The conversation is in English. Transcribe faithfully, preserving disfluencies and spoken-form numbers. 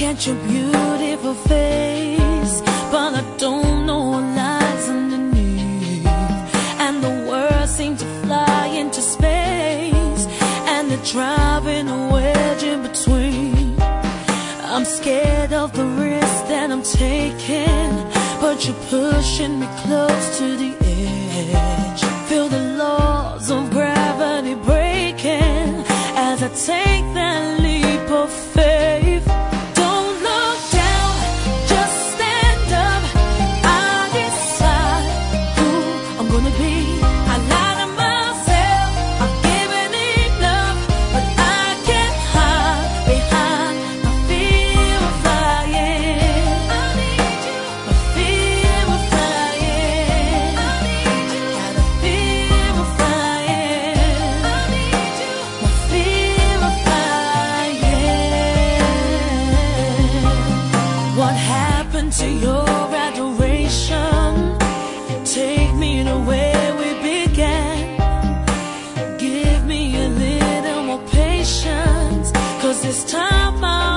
at your beautiful face, but I don't know what lies underneath. And the words seem to fly into space, and they're driving a wedge in between. I'm scared of the risk that I'm taking, but you're pushing me close to the edge. Feel the laws of gravity breaking as I take that leap of faith. Don't look down, just stand up. I decide who I'm gonna be. I lie to myself, I've given enough, but I can't hide behind my fear of flying. I need you. My fear of flying. I need you. Got a fear of flying. I need you. My fear of flying. What happened to your adoration? Take me to where we began. Give me a little more patience, 'cause this time I